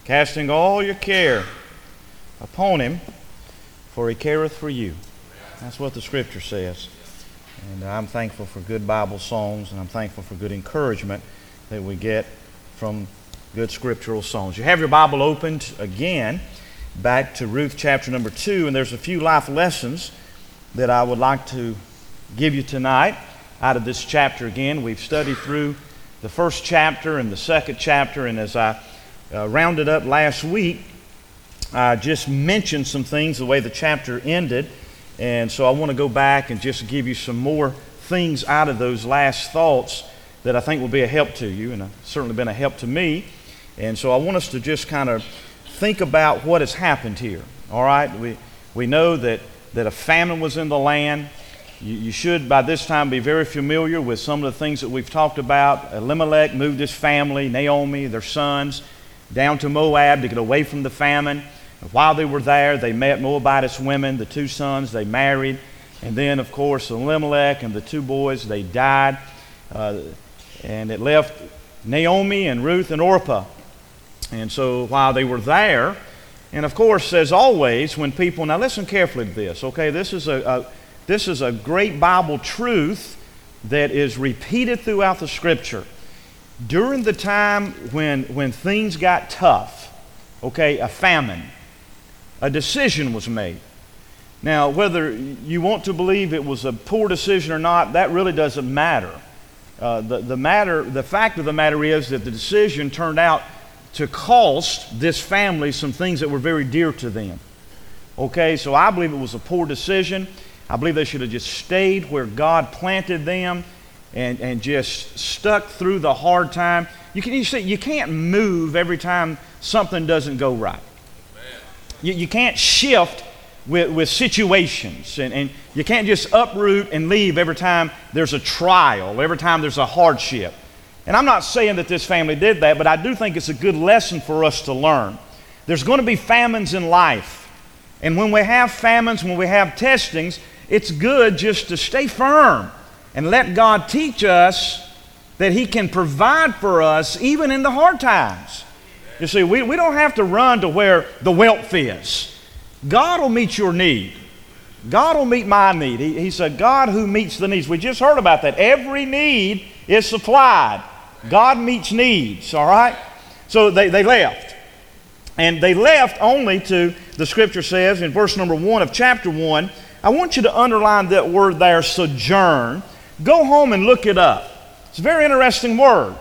casting all your care upon Him, for He careth for you. That's what the Scripture says. And I'm thankful for good Bible songs, and I'm thankful for good encouragement that we get from good scriptural songs. You have your Bible opened again back to Ruth chapter number 2, and there's a few life lessons that I would like to give you tonight out of this chapter again. We've studied through the first chapter and the second chapter, and as I rounded up last week, I just mentioned some things the way the chapter ended, and so I want to go back and just give you some more things out of those last thoughts that I think will be a help to you, and certainly been a help to me. And so I want us to just kind of think about what has happened here. All right, we know that a famine was in the land. You should by this time be very familiar with some of the things that we've talked about. Elimelech moved his family, Naomi, their sons, down to Moab to get away from the famine. While they were there, they met Moabitess women, the two sons, they married. And then, of course, Elimelech and the two boys, they died. And it left Naomi and Ruth and Orpah. And so while they were there, and of course, as always, when people, now listen carefully to this, okay? This is a great Bible truth that is repeated throughout the Scripture. During the time when things got tough, okay, a famine, a decision was made. Now, whether you want to believe it was a poor decision or not, that really doesn't matter. The fact of the matter is that the decision turned out to cost this family some things that were very dear to them. Okay, so I believe it was a poor decision. I believe they should have just stayed where God planted them and just stuck through the hard time. You see, you can't move every time something doesn't go right. You can't shift with situations, and you can't just uproot and leave every time there's a trial, every time there's a hardship. And I'm not saying that this family did that, but I do think it's a good lesson for us to learn. There's going to be famines in life. And when we have famines, when we have testings, it's good just to stay firm and let God teach us that He can provide for us even in the hard times. You see, we don't have to run to where the wealth is. God will meet your need. God will meet my need. He's a God who meets the needs. We just heard about that. Every need is supplied. God meets needs, all right? So they left. And they left only to, the Scripture says in verse number 1 of chapter 1, I want you to underline that word there, sojourn. Go home and look it up. It's a very interesting word.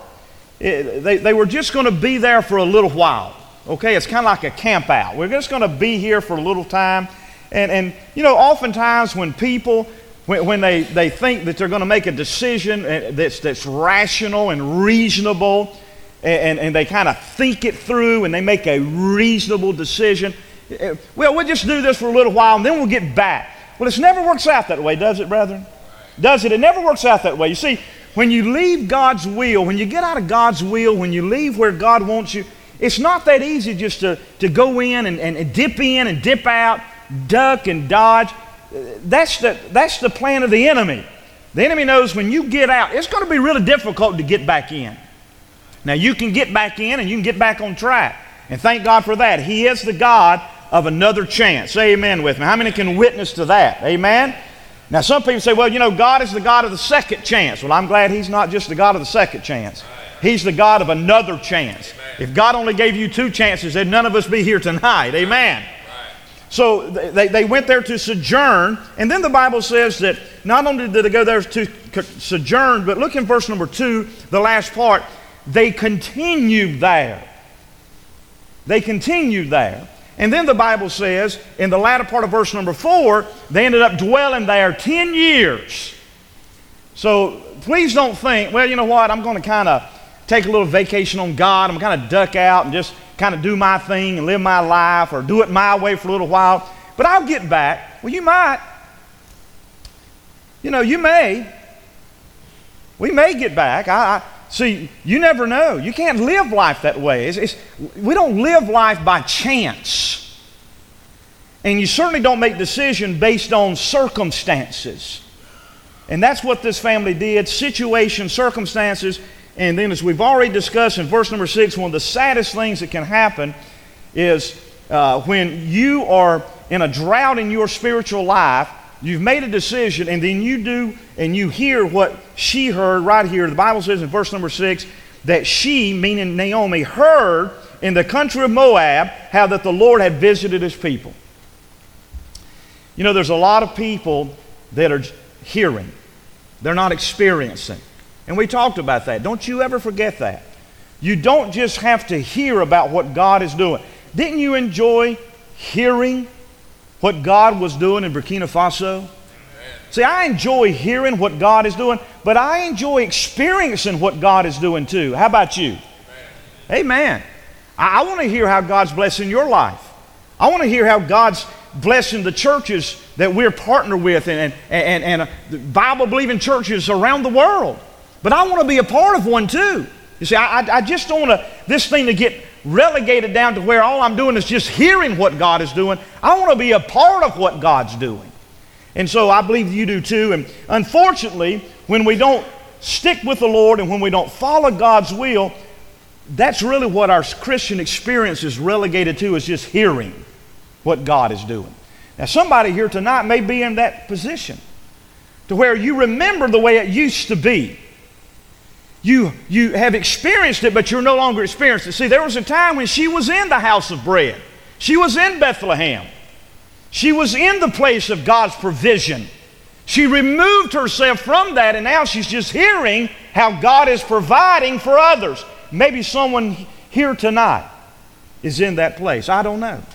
They were just going to be there for a little while. Okay, it's kind of like a camp out. We're just going to be here for a little time. And you know, oftentimes when people, when they think that they're going to make a decision that's rational and reasonable, and they kind of think it through and they make a reasonable decision, well, we'll just do this for a little while and then we'll get back. Well, it never works out that way, does it, brethren? Does it? It never works out that way. You see, when you leave God's will, when you get out of God's will, when you leave where God wants you, it's not that easy just to go in and dip out, duck and dodge. That's the plan of the enemy. The enemy knows when you get out, it's going to be really difficult to get back in. Now, you can get back in and you can get back on track. And thank God for that. He is the God of another chance. Say amen with me. How many can witness to that? Amen? Now, some people say, well, you know, God is the God of the second chance. Well, I'm glad He's not just the God of the second chance. He's the God of another chance. If God only gave you two chances, then none of us be here tonight. Amen? So they went there to sojourn, and then the Bible says that not only did they go there to sojourn, but look in verse number 2, the last part, they continued there. They continued there. And then the Bible says, in the latter part of verse number 4, they ended up dwelling there 10 years. So please don't think, well, you know what, I'm going to kind of take a little vacation on God. I'm going to kind of duck out and just kind of do my thing and live my life, or do it my way for a little while. But I'll get back. Well, you might. You know, you may. We may get back. See, you never know. You can't live life that way. We don't live life by chance. And you certainly don't make decisions based on circumstances. And that's what this family did. Situations, circumstances. And then, as we've already discussed in verse number 6, one of the saddest things that can happen is when you are in a drought in your spiritual life, you've made a decision, and then you do, and you hear what she heard right here. The Bible says in verse number 6 that she, meaning Naomi, heard in the country of Moab how that the Lord had visited his people. You know, there's a lot of people that are hearing. They're not experiencing. And we talked about that. Don't you ever forget that. You don't just have to hear about what God is doing. Didn't you enjoy hearing what God was doing in Burkina Faso? Amen. See, I enjoy hearing what God is doing, but I enjoy experiencing what God is doing too. How about you? Amen. Amen. I want to hear how God's blessing your life. I want to hear how God's blessing the churches that we're partnered with and Bible-believing churches around the world. But I want to be a part of one too. You see, I just don't want this thing to get relegated down to where all I'm doing is just hearing what God is doing. I want to be a part of what God's doing. And so I believe you do too. And unfortunately, when we don't stick with the Lord and when we don't follow God's will, that's really what our Christian experience is relegated to, is just hearing what God is doing. Now, somebody here tonight may be in that position to where you remember the way it used to be. You have experienced it, but you're no longer experiencing it. See, there was a time when she was in the house of bread. She was in Bethlehem. She was in the place of God's provision. She removed herself from that, and now she's just hearing how God is providing for others. Maybe someone here tonight is in that place. I don't know.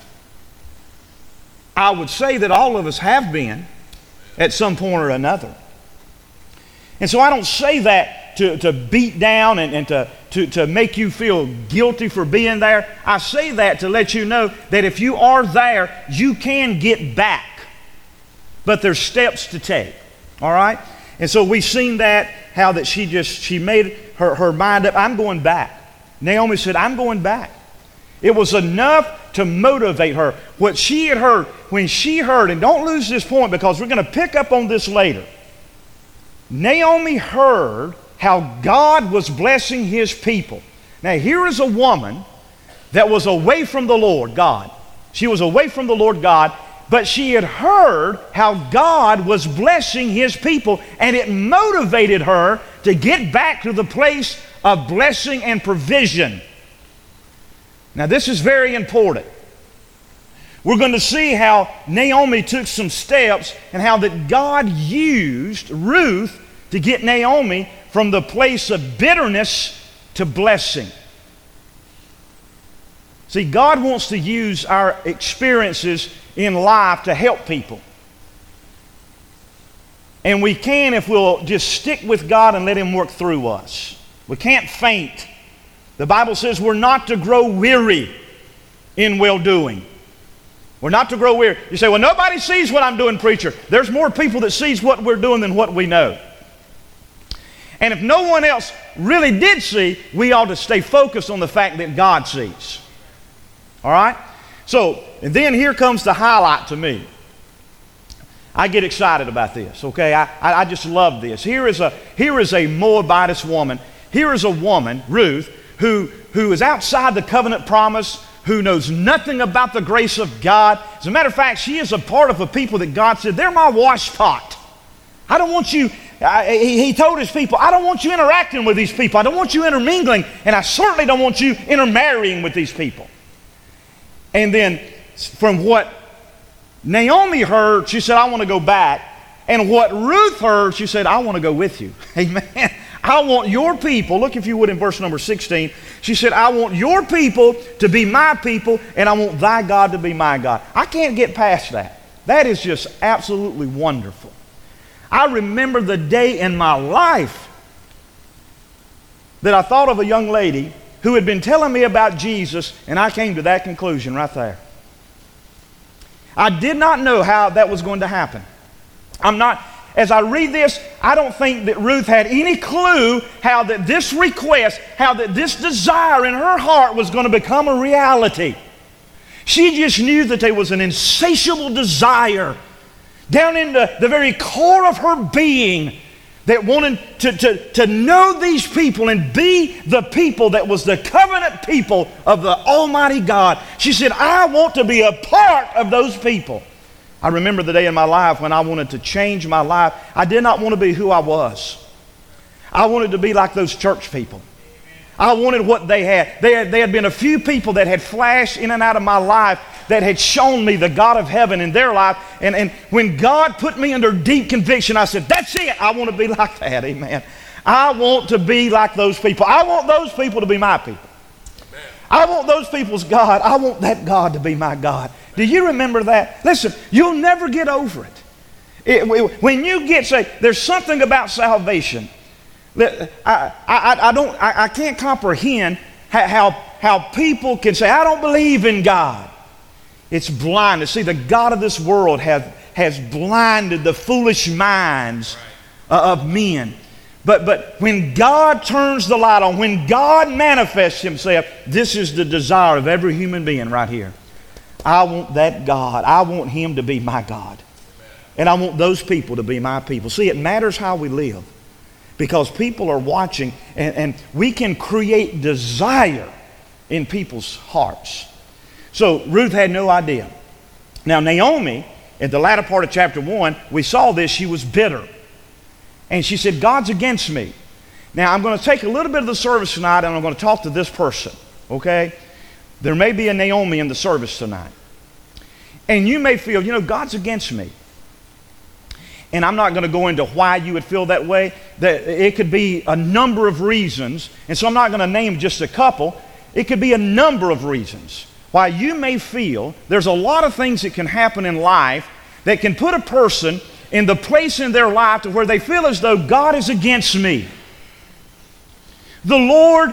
I would say that all of us have been at some point or another. And so I don't say that to beat down and to make you feel guilty for being there. I say that to let you know that if you are there, you can get back. But there's steps to take. All right? And so we've seen that, how that she made her mind up. I'm going back. Naomi said, I'm going back. It was enough to motivate her. What she had heard, when she heard, and don't lose this point because we're going to pick up on this later. Naomi heard how God was blessing his people. Now here is a woman that was away from the Lord God. She was away from the Lord God, but she had heard how God was blessing his people, and it motivated her to get back to the place of blessing and provision. Now this is very important. We're going to see how Naomi took some steps and how that God used Ruth to get Naomi from the place of bitterness to blessing. See, God wants to use our experiences in life to help people. And we can if we'll just stick with God and let him work through us. We can't faint. The Bible says we're not to grow weary in well-doing. We're not to grow weary. You say, well, nobody sees what I'm doing, preacher. There's more people that sees what we're doing than what we know. And if no one else really did see, we ought to stay focused on the fact that God sees. All right? So, and then here comes the highlight to me. I get excited about this, okay? I just love this. Here is a Moabitess woman. Here is a woman, Ruth, who is outside the covenant promise, who knows nothing about the grace of God. As a matter of fact, she is a part of a people that God said, they're my washpot. I don't want you, he told his people, I don't want you interacting with these people. I don't want you intermingling, and I certainly don't want you intermarrying with these people. And then from what Naomi heard, she said, I want to go back. And what Ruth heard, she said, I want to go with you. Amen. I want your people, look if you would in verse number 16, she said, I want your people to be my people, and I want thy God to be my God. I can't get past that. That is just absolutely wonderful. I remember the day in my life that I thought of a young lady who had been telling me about Jesus, and I came to that conclusion right there. I did not know how that was going to happen. As I read this, I don't think that Ruth had any clue how that this request, how that this desire in her heart was going to become a reality. She just knew that there was an insatiable desire down in the very core of her being that wanted to know these people and be the people that was the covenant people of the Almighty God. She said, I want to be a part of those people. I remember the day in my life when I wanted to change my life. I did not want to be who I was. I wanted to be like those church people. I wanted what they had. There had been a few people that had flashed in and out of my life that had shown me the God of heaven in their life. And when God put me under deep conviction, I said, that's it. I want to be like that. Amen. I want to be like those people. I want those people to be my people. Amen. I want those people's God. I want that God to be my God. Do you remember that? Listen, you'll never get over it. When you get saved, there's something about salvation that I can't comprehend how people can say, I don't believe in God. It's blindness. See, the God of this world has blinded the foolish minds of men. But when God turns the light on, when God manifests Himself, this is the desire of every human being right here. I want that God. I want Him to be my God. And I want those people to be my people. See, it matters how we live, because people are watching, and we can create desire in people's hearts. So Ruth had no idea. Now Naomi, at the latter part of chapter 1, we saw this, she was bitter. And she said, God's against me. Now I'm going to take a little bit of the service tonight, and I'm going to talk to this person, okay? There may be a Naomi in the service tonight. And you may feel, God's against me. And I'm not going to go into why you would feel that way. It could be a number of reasons. And so I'm not going to name just a couple. It could be a number of reasons why you may feel there's a lot of things that can happen in life that can put a person in the place in their life to where they feel as though God is against me. The Lord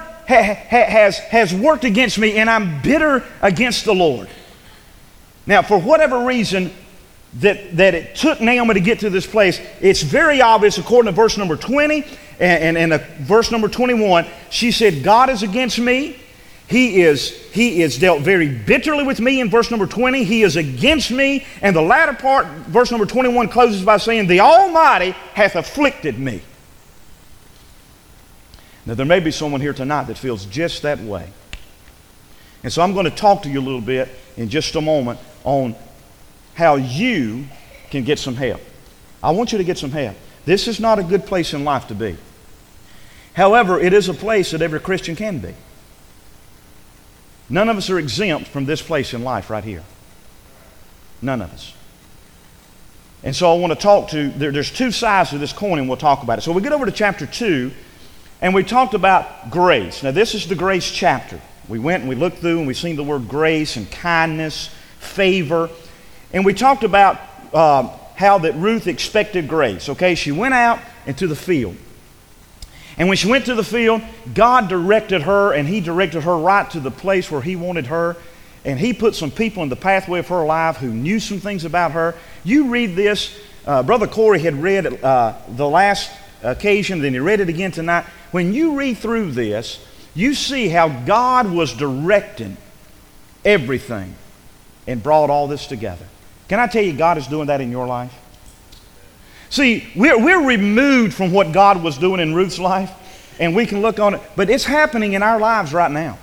has worked against me, and I'm bitter against the Lord. Now, for whatever reason that it took Naomi to get to this place, it's very obvious according to verse number 20 and verse number 21. She said, God is against me. He is dealt very bitterly with me in verse number 20. He is against me. And the latter part, verse number 21, closes by saying, the Almighty hath afflicted me. Now, there may be someone here tonight that feels just that way. And so I'm going to talk to you a little bit in just a moment on how you can get some help. I want you to get some help. This is not a good place in life to be. However, it is a place that every Christian can be. None of us are exempt from this place in life right here. None of us. And so I want to talk to, there's two sides to this coin, and we'll talk about it. So we get over to chapter 2, and we talked about grace. Now this is the grace chapter. We went and we looked through and we seen the word grace and kindness, favor. And we talked about how that Ruth expected grace. Okay, she went out into the field. And when she went to the field, God directed her, and He directed her right to the place where He wanted her. And He put some people in the pathway of her life who knew some things about her. You read this. Brother Corey had read the last occasion, then he read it again tonight. When you read through this, you see how God was directing everything and brought all this together. Can I tell you, God is doing that in your life? See, we're removed from what God was doing in Ruth's life, and we can look on it, but it's happening in our lives right now.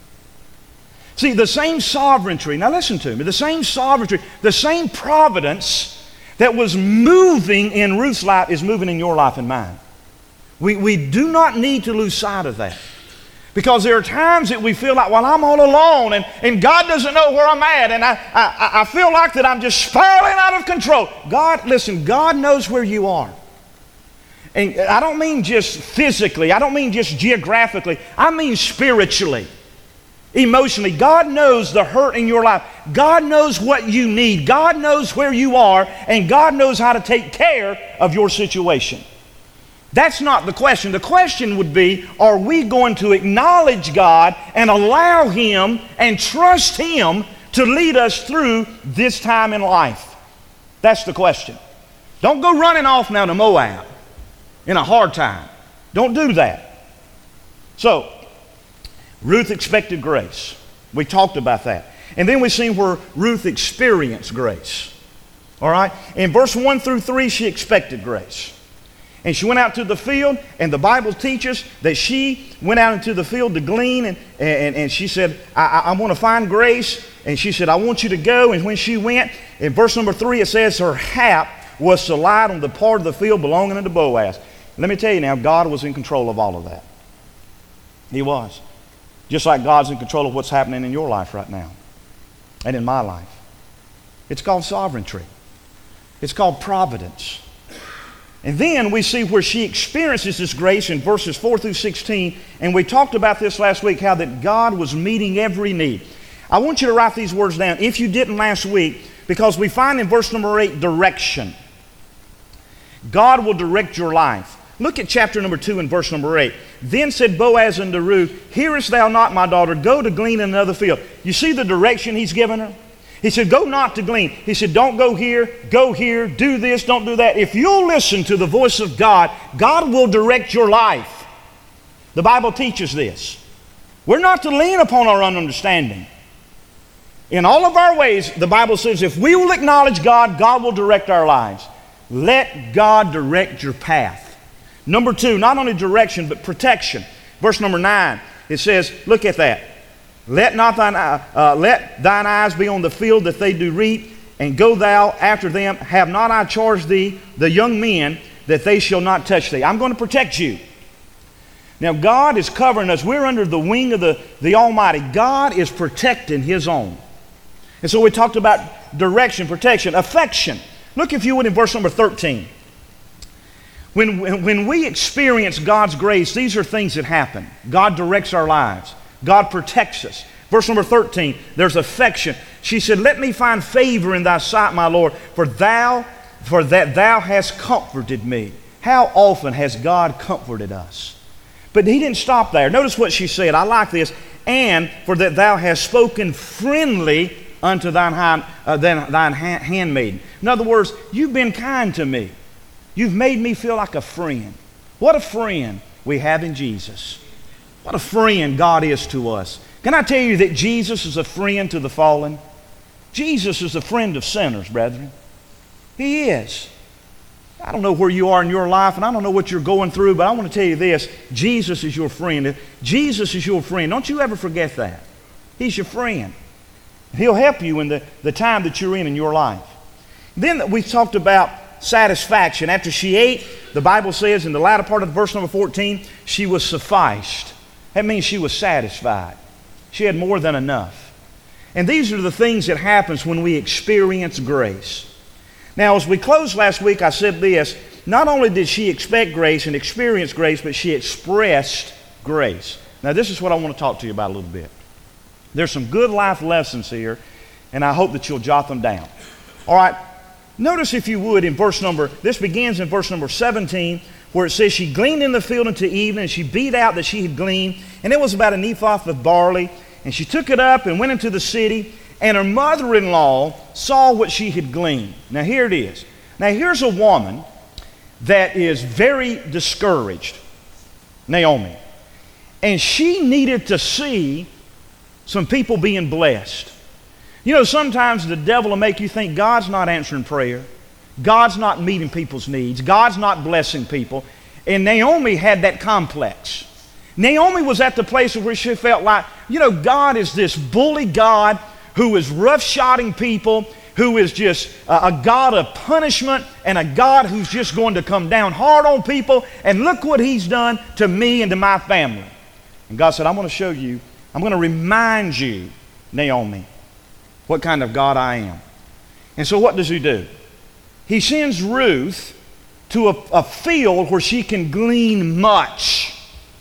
See, the same sovereignty, now listen to me, the same sovereignty, the same providence that was moving in Ruth's life is moving in your life and mine. We do not need to lose sight of that. Because there are times that we feel like, well, I'm all alone, and God doesn't know where I'm at, and I feel like that I'm just spiraling out of control. God, listen, God knows where you are. And I don't mean just physically, I don't mean just geographically, I mean spiritually, emotionally. God knows the hurt in your life. God knows what you need. God knows where you are, and God knows how to take care of your situation. That's not the question. The question would be, are we going to acknowledge God and allow Him and trust Him to lead us through this time in life? That's the question. Don't go running off now to Moab in a hard time. Don't do that. So, Ruth expected grace. We talked about that. And then we've seen where Ruth experienced grace. All right? In verse 1 through 3, she expected grace. And she went out to the field, and the Bible teaches that she went out into the field to glean, and she said, I want to find grace. And she said, I want you to go. And when she went, in verse number 3, it says her hap was to lie on the part of the field belonging unto Boaz. Let me tell you now, God was in control of all of that. He was. Just like God's in control of what's happening in your life right now and in my life. It's called sovereignty. It's called providence. And then we see where she experiences this grace in verses 4 through 16. And we talked about this last week, how that God was meeting every need. I want you to write these words down, if you didn't last week, because we find in verse number 8, direction. God will direct your life. Look at chapter number 2 and verse number 8. Then said Boaz unto Ruth, hearest thou not, my daughter? Go to glean in another field. You see the direction he's given her? He said, go not to glean. He said, don't go here, do this, don't do that. If you'll listen to the voice of God, God will direct your life. The Bible teaches this. We're not to lean upon our own understanding. In all of our ways, the Bible says, if we will acknowledge God, God will direct our lives. Let God direct your path. Number 2, not only direction, but protection. Verse number 9, it says, look at that. Let thine eyes be on the field that they do reap, and go thou after them. Have not I charged thee, the young men, that they shall not touch thee? I'm going to protect you. Now God is covering us. We're under the wing of the Almighty. God is protecting His own. And so we talked about direction, protection, affection. Look, if you would, in verse number 13. When we experience God's grace, these are things that happen. God directs our lives. God protects us. Verse number 13, there's affection. She said, let me find favor in thy sight, my Lord, for that thou hast comforted me. How often has God comforted us? But he didn't stop there. Notice what she said. I like this. And for that thou hast spoken friendly unto thine handmaiden. In other words, you've been kind to me. You've made me feel like a friend. What a friend we have in Jesus. What a friend God is to us. Can I tell you that Jesus is a friend to the fallen? Jesus is a friend of sinners, brethren. He is. I don't know where you are in your life, and I don't know what you're going through, but I want to tell you this. Jesus is your friend. Jesus is your friend. Don't you ever forget that. He's your friend. He'll help you in the time that you're in your life. Then we talked about satisfaction. After she ate, the Bible says in the latter part of verse number 14, she was sufficed. That means she was satisfied. She had more than enough. And these are the things that happens when we experience grace. Now, as we closed last week, I said this. Not only did she expect grace and experience grace, but she expressed grace. Now, this is what I want to talk to you about a little bit. There's some good life lessons here, and I hope that you'll jot them down. All right. Notice, if you would, this begins in verse number 17, where it says, she gleaned in the field until evening, and she beat out that she had gleaned, and it was about an ephah of barley, and she took it up and went into the city, and her mother-in-law saw what she had gleaned. Now here it is. Now here's a woman that is very discouraged, Naomi, and she needed to see some people being blessed. You know, sometimes the devil will make you think God's not answering prayer. God's not meeting people's needs. God's not blessing people. And Naomi had that complex. Naomi was at the place where she felt like, you know, God is this bully God who is roughshotting people, who is just a God of punishment, and a God who's just going to come down hard on people. And look what He's done to me and to my family. And God said, I'm going to show you, I'm going to remind you, Naomi, what kind of God I am. And so what does He do? He sends Ruth to a field where she can glean much,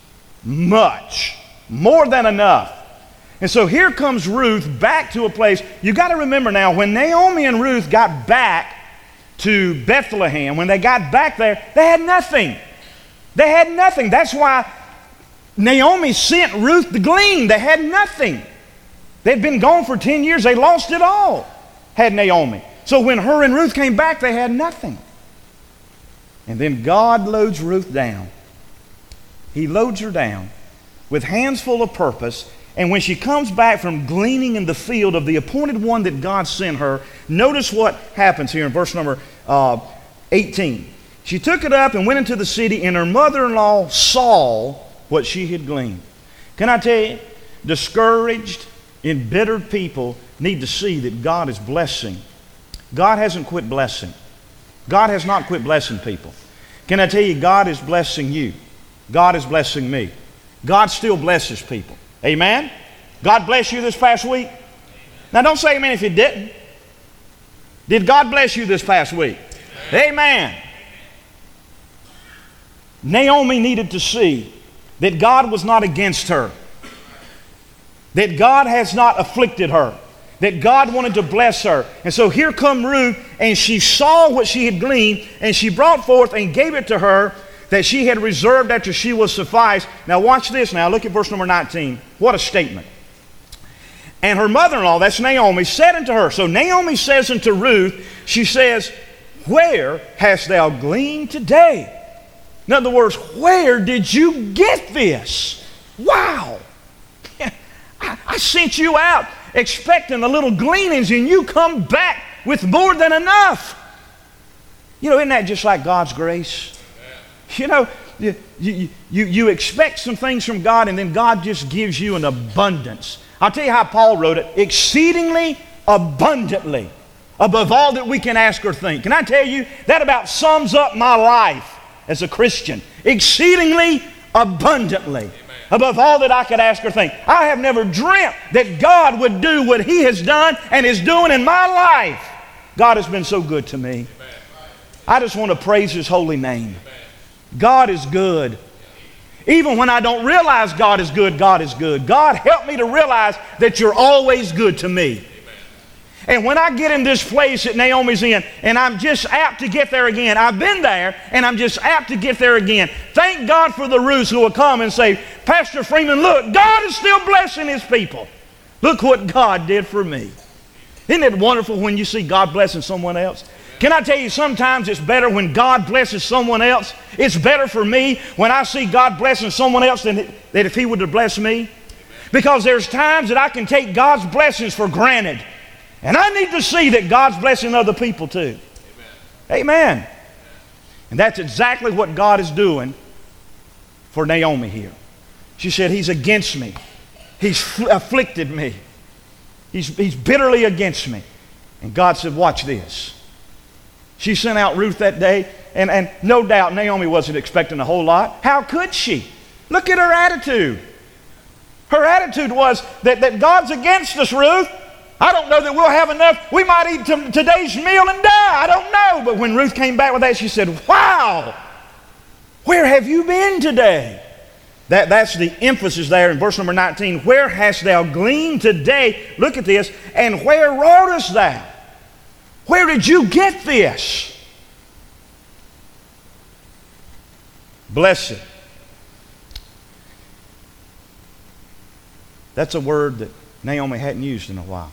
more than enough. And so here comes Ruth back to a place. You got to remember now, when Naomi and Ruth got back to Bethlehem, when they got back there, they had nothing. They had nothing. That's why Naomi sent Ruth to glean. They had nothing. They'd been gone for 10 years. They lost it all, had Naomi. So when her and Ruth came back, they had nothing. And then God loads Ruth down. He loads her down with hands full of purpose. And when she comes back from gleaning in the field of the appointed one that God sent her, notice what happens here in verse number 18. She took it up and went into the city, and her mother-in-law saw what she had gleaned. Can I tell you, discouraged, embittered people need to see that God is blessing. God hasn't quit blessing. God has not quit blessing people. Can I tell you, God is blessing you. God is blessing me. God still blesses people. Amen? God bless you this past week? Now don't say amen if you didn't. Did God bless you this past week? Amen. Naomi needed to see that God was not against her, that God has not afflicted her, that God wanted to bless her. And so here come Ruth, and she saw what she had gleaned, and she brought forth and gave it to her that she had reserved after she was sufficed. Now watch this now. Look at verse number 19. What a statement. And her mother-in-law, that's Naomi, said unto her. So Naomi says unto Ruth, she says, where hast thou gleaned today? In other words, where did you get this? Wow. I sent you out expecting a little gleanings, and you come back with more than enough. You know, isn't that just like God's grace? You know, you expect some things from God, and then God just gives you an abundance. I'll tell you how Paul wrote it. Exceedingly abundantly, above all that we can ask or think. Can I tell you, that about sums up my life as a Christian. Exceedingly abundantly, above all that I could ask or think. I have never dreamt that God would do what He has done and is doing in my life. God has been so good to me. I just want to praise His holy name. God is good. Even when I don't realize God is good, God is good. God, help me to realize that You're always good to me. And when I get in this place that Naomi's in, and I'm just apt to get there again, I've been there, and I'm just apt to get there again. Thank God for the Ruths who will come and say, Pastor Freeman, look, God is still blessing His people. Look what God did for me. Isn't it wonderful when you see God blessing someone else? Can I tell you, sometimes it's better when God blesses someone else. It's better for me when I see God blessing someone else than if He would have blessed me. Because there's times that I can take God's blessings for granted. And I need to see that God's blessing other people too. Amen. Amen. And that's exactly what God is doing for Naomi here. She said, He's against me. He's afflicted me. He's bitterly against me. And God said, watch this. She sent out Ruth that day, and no doubt Naomi wasn't expecting a whole lot. How could she? Look at her attitude. Her attitude was that God's against us, Ruth. I don't know that we'll have enough. We might eat today's meal and die. I don't know. But when Ruth came back with that, she said, wow, where have you been today? That's the emphasis there in verse number 19. Where hast thou gleaned today? Look at this. And where wrougest thou? Where did you get this? Blessed. That's a word that Naomi hadn't used in a while.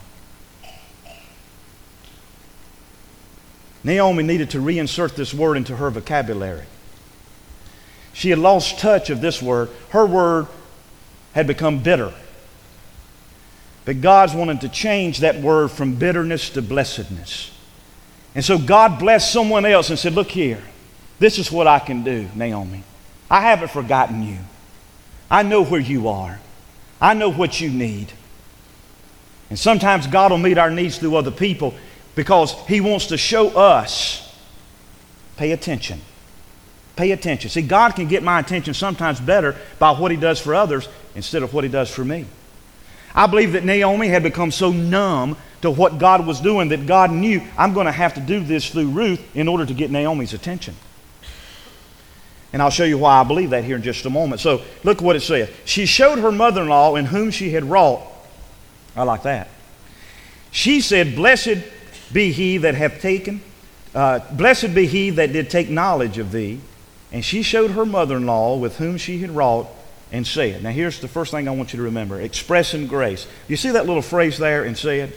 Naomi needed to reinsert this word into her vocabulary. She had lost touch of this word. Her word had become bitter. But God's wanted to change that word from bitterness to blessedness. And so God blessed someone else and said, look here, this is what I can do, Naomi. I haven't forgotten you. I know where you are. I know what you need. And sometimes God will meet our needs through other people because He wants to show us, pay attention. Pay attention. See, God can get my attention sometimes better by what He does for others instead of what He does for me. I believe that Naomi had become so numb to what God was doing that God knew, I'm going to have to do this through Ruth in order to get Naomi's attention. And I'll show you why I believe that here in just a moment. So look what it says. She showed her mother-in-law in whom she had wrought. I like that. She said, blessed be he that hath taken, blessed be he that did take knowledge of thee. And she showed her mother-in-law with whom she had wrought and said. Now here's the first thing I want you to remember. Expressing grace. You see that little phrase there, and said?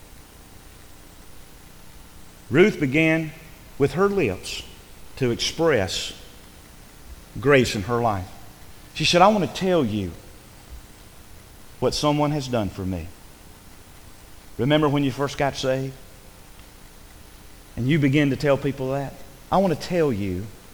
Ruth began with her lips to express grace in her life. She said, I want to tell you what someone has done for me. Remember when you first got saved? And you begin to tell people that? I want to tell you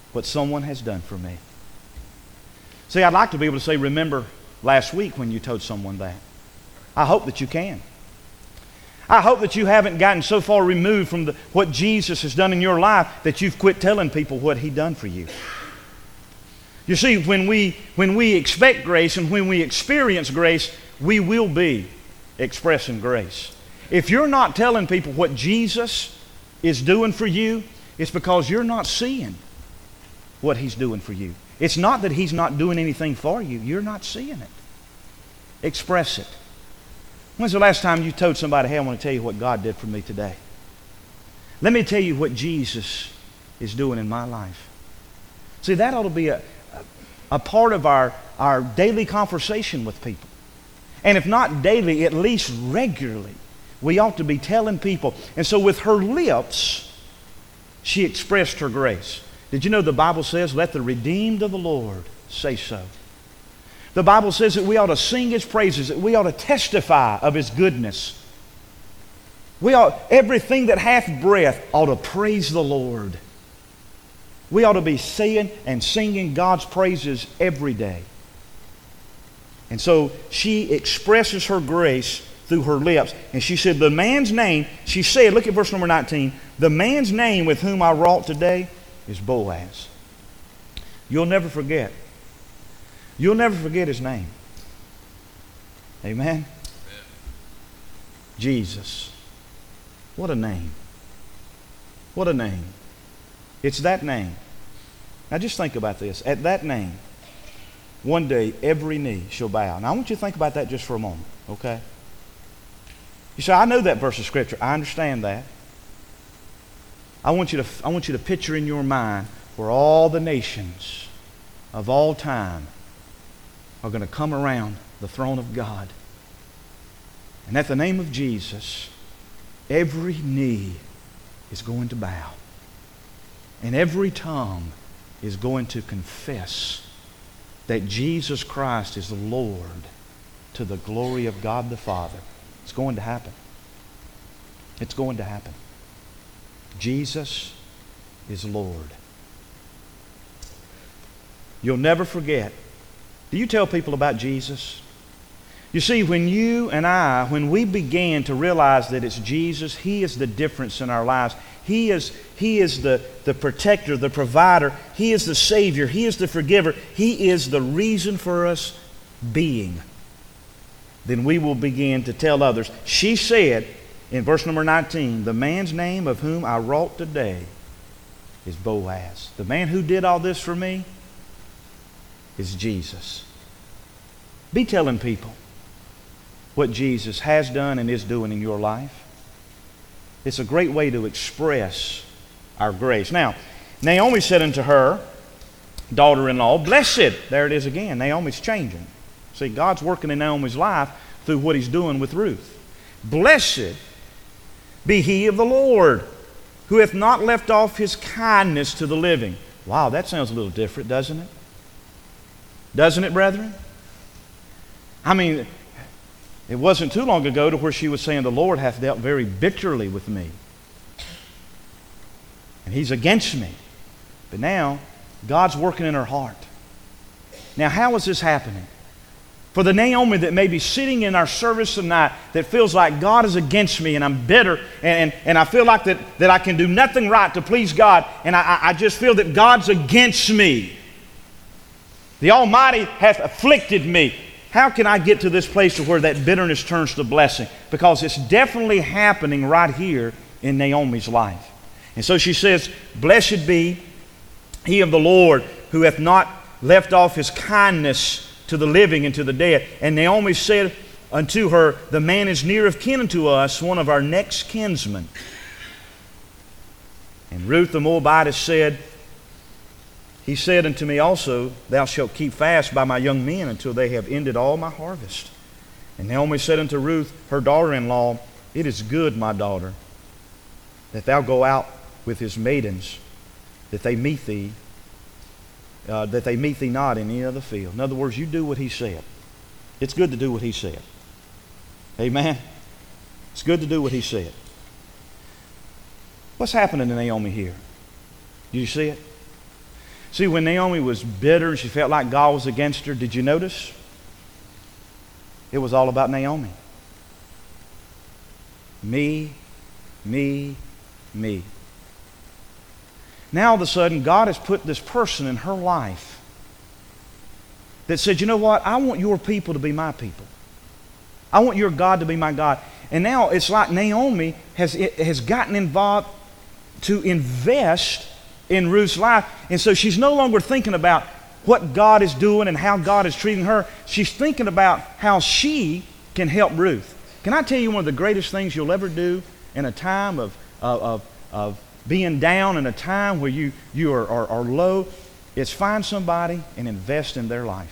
what someone has done for me. See, I'd like to be able to say, remember last week when you told someone that. I hope that you can. I hope that you haven't gotten so far removed from what Jesus has done in your life that you've quit telling people what He done for you. You see, when we expect grace and when we experience grace, we will be expressing grace. If you're not telling people what Jesus is doing for you, it's because you're not seeing what He's doing for you. It's not that He's not doing anything for you. You're not seeing it. Express it. When's the last time you told somebody, hey, I want to tell you what God did for me today? Let me tell you what Jesus is doing in my life. See, that ought to be a part of our daily conversation with people. And if not daily, at least regularly, we ought to be telling people. And so with her lips, she expressed her grace. Did you know the Bible says, let the redeemed of the Lord say so? The Bible says that we ought to sing His praises, that we ought to testify of His goodness. Everything that hath breath ought to praise the Lord. We ought to be saying and singing God's praises every day. And so she expresses her grace through her lips. And she said, the man's name, she said, look at verse number 19, the man's name with whom I wrought today is Boaz. You'll never forget. You'll never forget his name. Amen? Jesus. What a name. What a name. It's that name. Now just think about this. At that name, one day every knee shall bow. Now I want you to think about that just for a moment, okay? You say, I know that verse of Scripture. I understand that. I want you to picture in your mind where all the nations of all time are going to come around the throne of God. And at the name of Jesus, every knee is going to bow. And every tongue is going to confess that Jesus Christ is the Lord to the glory of God the Father. It's going to happen. It's going to happen. Jesus is Lord. You'll never forget. Do you tell people about Jesus? You see, when when we began to realize that it's Jesus, He is the difference in our lives. He is the protector, the provider. He is the Savior. He is the forgiver. He is the reason for us being. Then we will begin to tell others. She said in verse number 19, the man's name of whom I wrought today is Boaz. The man who did all this for me is Jesus. Be telling people what Jesus has done and is doing in your life. It's a great way to express our grace. Now, Naomi said unto her daughter-in-law, blessed. There it is again. Naomi's changing. See, God's working in Naomi's life through what He's doing with Ruth. Blessed be he of the Lord, who hath not left off His kindness to the living. Wow, that sounds a little different, doesn't it? Doesn't it, brethren? I mean, it wasn't too long ago to where she was saying, the Lord hath dealt very bitterly with me. And He's against me. But now, God's working in her heart. Now, how is this happening? For the Naomi that may be sitting in our service tonight that feels like God is against me and I'm bitter and I feel like that I can do nothing right to please God and I just feel that God's against me. The Almighty hath afflicted me. How can I get to this place to where that bitterness turns to blessing? Because it's definitely happening right here in Naomi's life. And so she says, blessed be he of the Lord who hath not left off His kindness to the living and to the dead. And Naomi said unto her, the man is near of kin unto us, one of our next kinsmen. And Ruth the Moabitess said, he said unto me also, thou shalt keep fast by my young men until they have ended all my harvest. And Naomi said unto Ruth, her daughter-in-law, it is good, my daughter, that thou go out with his maidens, that they meet thee not in any other field. In other words, you do what he said. It's good to do what he said. Amen? It's good to do what he said. What's happening to Naomi here? Do you see it? See, when Naomi was bitter and she felt like God was against her, did you notice? It was all about Naomi. Me, me, me. Now all of a sudden, God has put this person in her life that said, you know what? I want your people to be my people. I want your God to be my God. And now it's like Naomi has gotten involved to invest in Ruth's life. And so she's no longer thinking about what God is doing and how God is treating her. She's thinking about how she can help Ruth. Can I tell you one of the greatest things you'll ever do in a time of being down, in a time where you are low, is find somebody and invest in their life.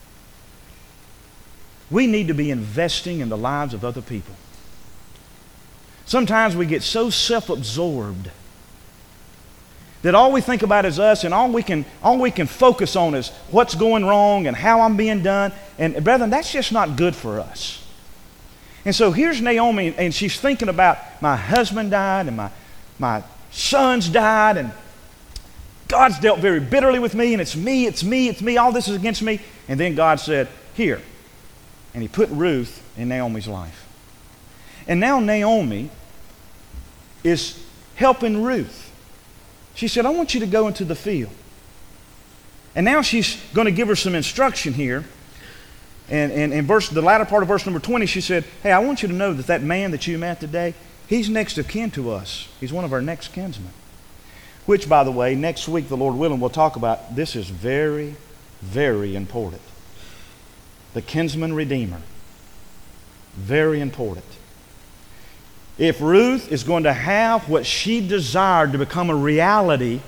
We need to be investing in the lives of other people. Sometimes we get so self-absorbed that all we think about is us, and all we can focus on is what's going wrong and how I'm being done. And brethren, that's just not good for us. And so here's Naomi, and she's thinking about my husband died and my sons died, and God's dealt very bitterly with me, and it's me, all this is against me. And then God said, here. And he put Ruth in Naomi's life. And now Naomi is helping Ruth. She said, I want you to go into the field. And now she's going to give her some instruction here. And in the latter part of verse number 20, she said, hey, I want you to know that man that you met today, he's next of kin to us. He's one of our next kinsmen. Which, by the way, next week, the Lord willing, we'll talk about. This is very, very important. The kinsman redeemer. Very important. If Ruth is going to have what she desired to become a reality,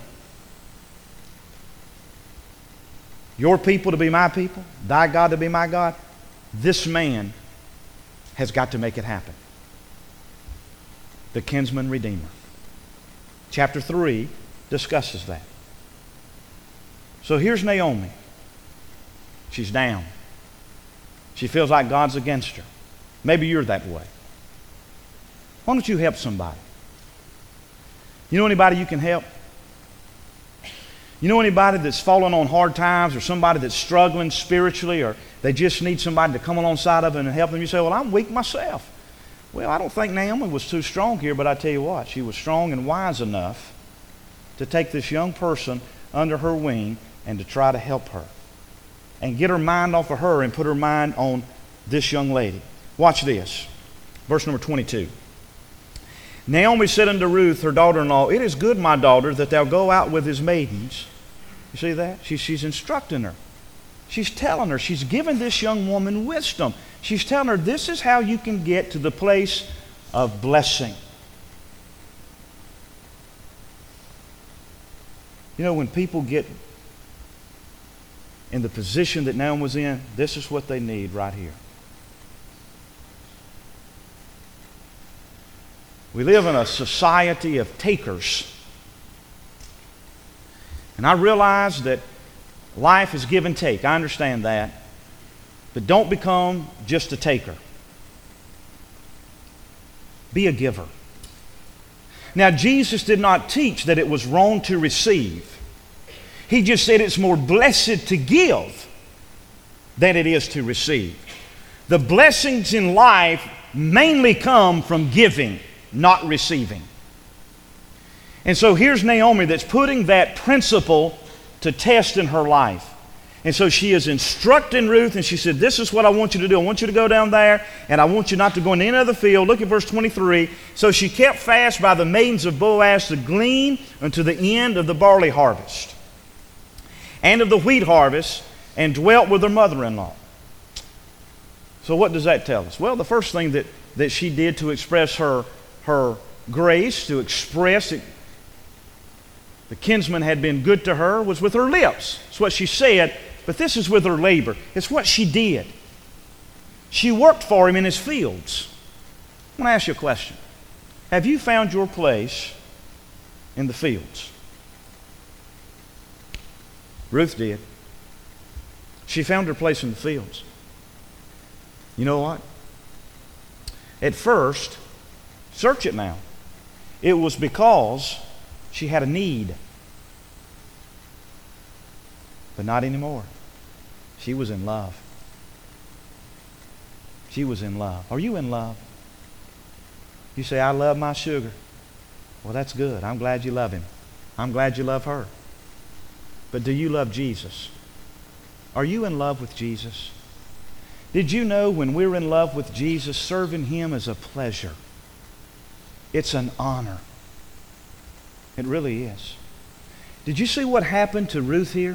your people to be my people, thy God to be my God, this man has got to make it happen. The kinsman redeemer. Chapter 3 discusses that. So here's Naomi. She's down. She feels like God's against her. Maybe you're that way. Why don't you help somebody? You know anybody you can help? You know anybody that's fallen on hard times, or somebody that's struggling spiritually, or they just need somebody to come alongside of them and help them? You say, well, I'm weak myself. Well, I don't think Naomi was too strong here, but I tell you what, she was strong and wise enough to take this young person under her wing and to try to help her and get her mind off of her and put her mind on this young lady. Watch this. Verse number 22. Naomi said unto Ruth, her daughter-in-law, it is good, my daughter, that thou go out with his maidens. You see that? She's instructing her. She's telling her. She's giving this young woman wisdom. She's telling her this is how you can get to the place of blessing. You know, when people get in the position that Naomi was in, this is what they need right here. We live in a society of takers. And I realize that life is give and take. I understand that. But don't become just a taker. Be a giver. Now, Jesus did not teach that it was wrong to receive. He just said it's more blessed to give than it is to receive. The blessings in life mainly come from giving, not receiving. And so here's Naomi that's putting that principle to test in her life. And so she is instructing Ruth, and she said, this is what I want you to do. I want you to go down there, and I want you not to go in any other field. Look at verse 23. So she kept fast by the maidens of Boaz to glean unto the end of the barley harvest and of the wheat harvest, and dwelt with her mother-in-law. So what does that tell us? Well, the first thing that she did to express her grace, to express it, the kinsman had been good to her, was with her lips. That's what she said, but this is with her labor. It's what she did. She worked for him in his fields. I want to ask you a question. Have you found your place in the fields? Ruth did. She found her place in the fields. You know what? At first, search it now. It was because she had a need. But not anymore. She was in love. She was in love. Are you in love? You say, I love my sugar. Well, that's good. I'm glad you love him. I'm glad you love her. But do you love Jesus? Are you in love with Jesus? Did you know when we're in love with Jesus, serving him is a pleasure? It's an honor. It really is. Did you see what happened to Ruth here?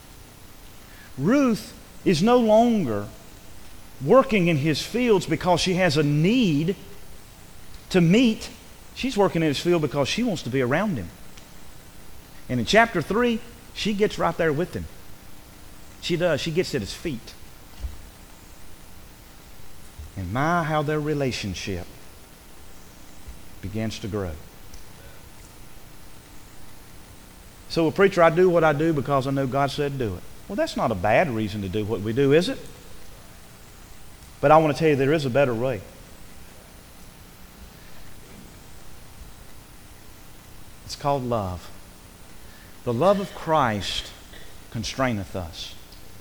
Ruth is no longer working in his fields because she has a need to meet. She's working in his field because she wants to be around him. And in chapter 3, she gets right there with him. She does. She gets at his feet. And my, how their relationship begins to grow. So, a preacher, I do what I do because I know God said do it. Well, that's not a bad reason to do what we do, is it? But I want to tell you there is a better way. It's called love. The love of Christ constraineth us.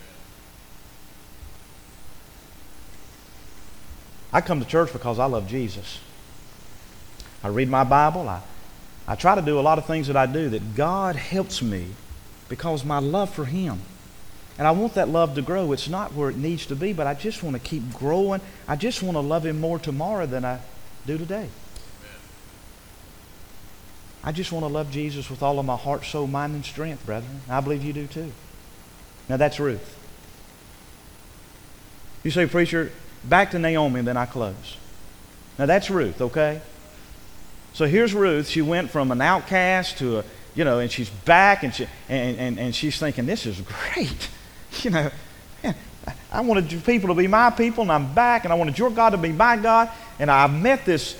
I come to church because I love Jesus. I read my Bible. I try to do a lot of things that I do that God helps me because my love for him. And I want that love to grow. It's not where it needs to be, but I just want to keep growing. I just want to love him more tomorrow than I do today. I just want to love Jesus with all of my heart, soul, mind, and strength, brethren. I believe you do too. Now that's Ruth. You say, preacher, back to Naomi, and then I close. Now that's Ruth, okay? So here's Ruth. She went from an outcast to a, and she's back, and she's thinking, this is great. Man, I wanted you people to be my people, and I'm back, and I wanted your God to be my God, and I've met this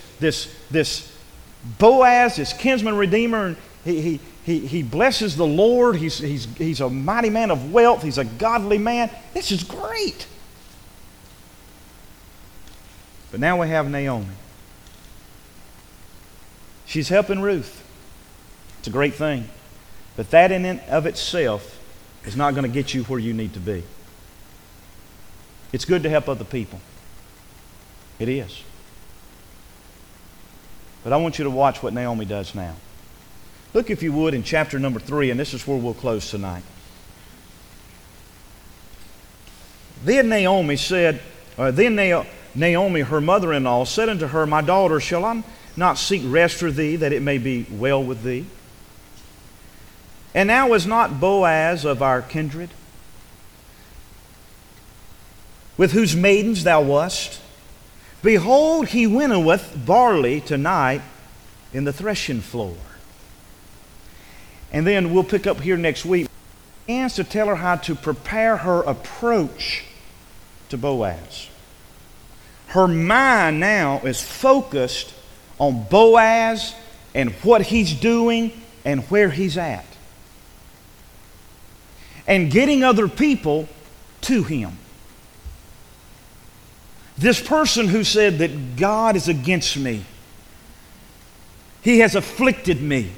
Boaz, this kinsman redeemer, and he blesses the Lord. He's a mighty man of wealth. He's a godly man. This is great. But now we have Naomi. She's helping Ruth. It's a great thing. But that in and of itself is not going to get you where you need to be. It's good to help other people. It is. But I want you to watch what Naomi does now. Look, if you would, in chapter number 3, and this is where we'll close tonight. Then Naomi, her mother-in-law, said unto her, My daughter, shall I not seek rest for thee, that it may be well with thee? And now is not Boaz of our kindred, with whose maidens thou wast? Behold, he winnoweth barley tonight in the threshing floor. And then we'll pick up here next week. He begins to tell her how to prepare her approach to Boaz. Her mind now is focused on Boaz and what he's doing and where he's at. And getting other people to him. This person who said that God is against me. He has afflicted me.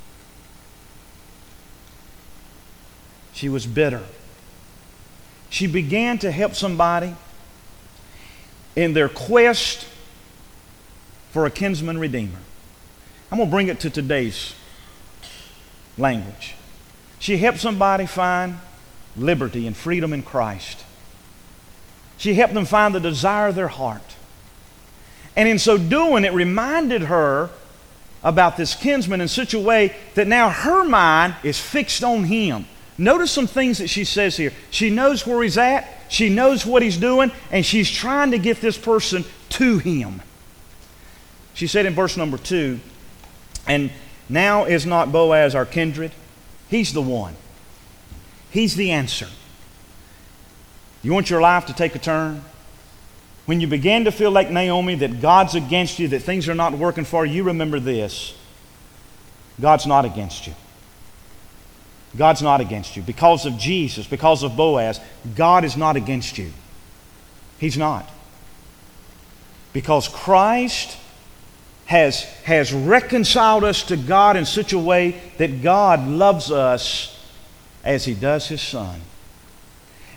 She was bitter. She began to help somebody in their quest for a kinsman redeemer. I'm going to bring it to today's language. She helped somebody find liberty and freedom in Christ. She helped them find the desire of their heart. And in so doing, it reminded her about this kinsman in such a way that now her mind is fixed on him. Notice some things that she says here. She knows where he's at, she knows what he's doing, and she's trying to get this person to him. She said in verse number 2, and now is not Boaz our kindred? He's the one. He's the answer. You want your life to take a turn? When you begin to feel like Naomi, that God's against you, that things are not working for you, remember this. God's not against you. God's not against you. Because of Jesus, because of Boaz, God is not against you. He's not. Because Christ has reconciled us to God in such a way that God loves us as He does His Son.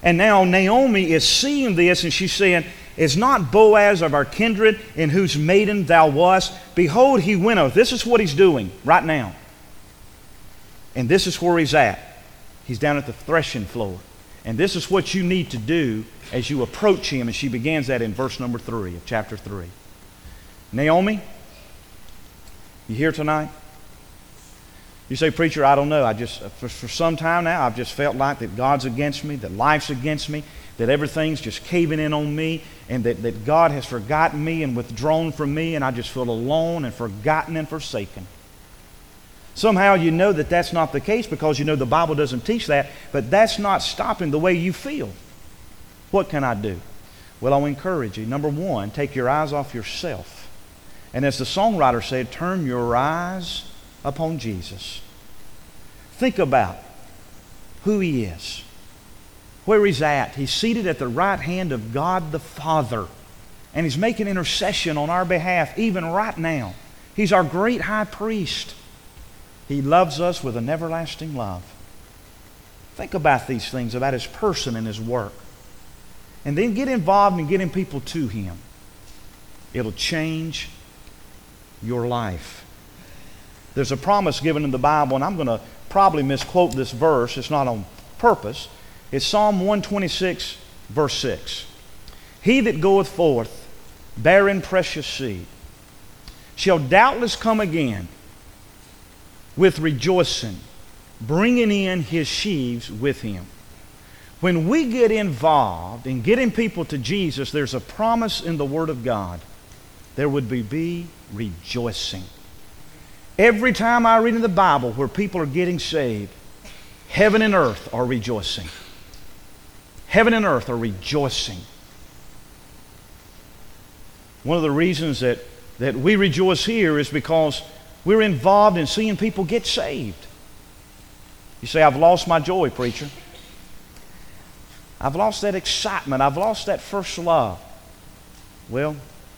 And now Naomi is seeing this, and she's saying, is not Boaz of our kindred, in whose maiden thou wast? Behold, he winnoweth. This is what he's doing right now. And this is where he's at. He's down at the threshing floor. And this is what you need to do as you approach him. And she begins that in verse number 3 of chapter 3. Naomi, you here tonight? You say, preacher, I don't know. For some time now, I've just felt like that God's against me, that life's against me, that everything's just caving in on me, and that God has forgotten me and withdrawn from me, and I just feel alone and forgotten and forsaken. Somehow you know that that's not the case because you know the Bible doesn't teach that, but that's not stopping the way you feel. What can I do? Well, I'll encourage you. Number one, take your eyes off yourself. And as the songwriter said, turn your eyes upon Jesus. Think about who he is, where he's at. He's seated at the right hand of God the Father, and he's making intercession on our behalf even right now. He's our great high priest. He loves us with an everlasting love. Think about these things, about his person and his work. And then get involved in getting people to him. It'll change your life. There's a promise given in the Bible, and I'm going to probably misquote this verse. It's not on purpose. It's Psalm 126, verse 6. He that goeth forth, bearing precious seed, shall doubtless come again with rejoicing, bringing in his sheaves with him. When we get involved in getting people to Jesus, there's a promise in the Word of God. There would be rejoicing. Every time I read in the Bible where people are getting saved, heaven and earth are rejoicing. Heaven and earth are rejoicing. One of the reasons that we rejoice here is because we're involved in seeing people get saved. You say, I've lost my joy, preacher. I've lost that excitement. I've lost that first love. Well,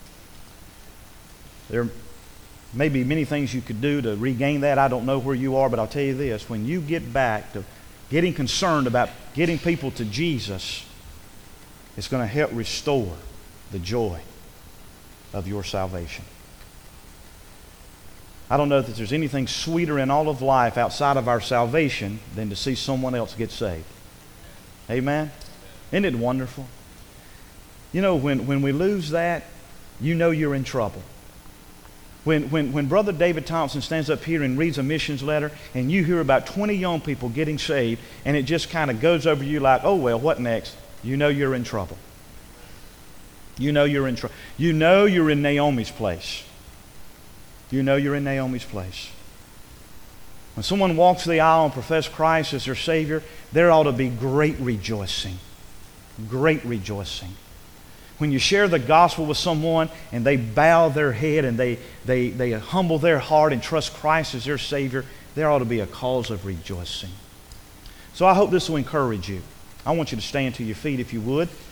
there may be many things you could do to regain that. I don't know where you are, but I'll tell you this. When you get back to getting concerned about getting people to Jesus, it's going to help restore the joy of your salvation. I don't know that there's anything sweeter in all of life outside of our salvation than to see someone else get saved. Amen? Isn't it wonderful? You know, when we lose that, you know you're in trouble. When Brother David Thompson stands up here and reads a missions letter and you hear about 20 young people getting saved and it just kind of goes over you like, oh, well, what next? You know you're in trouble. You know you're in trouble. You know you're in Naomi's place. You know you're in Naomi's place. When someone walks the aisle and professes Christ as their Savior, there ought to be great rejoicing. Great rejoicing. When you share the gospel with someone and they bow their head and they humble their heart and trust Christ as their Savior, there ought to be a cause of rejoicing. So I hope this will encourage you. I want you to stand to your feet if you would.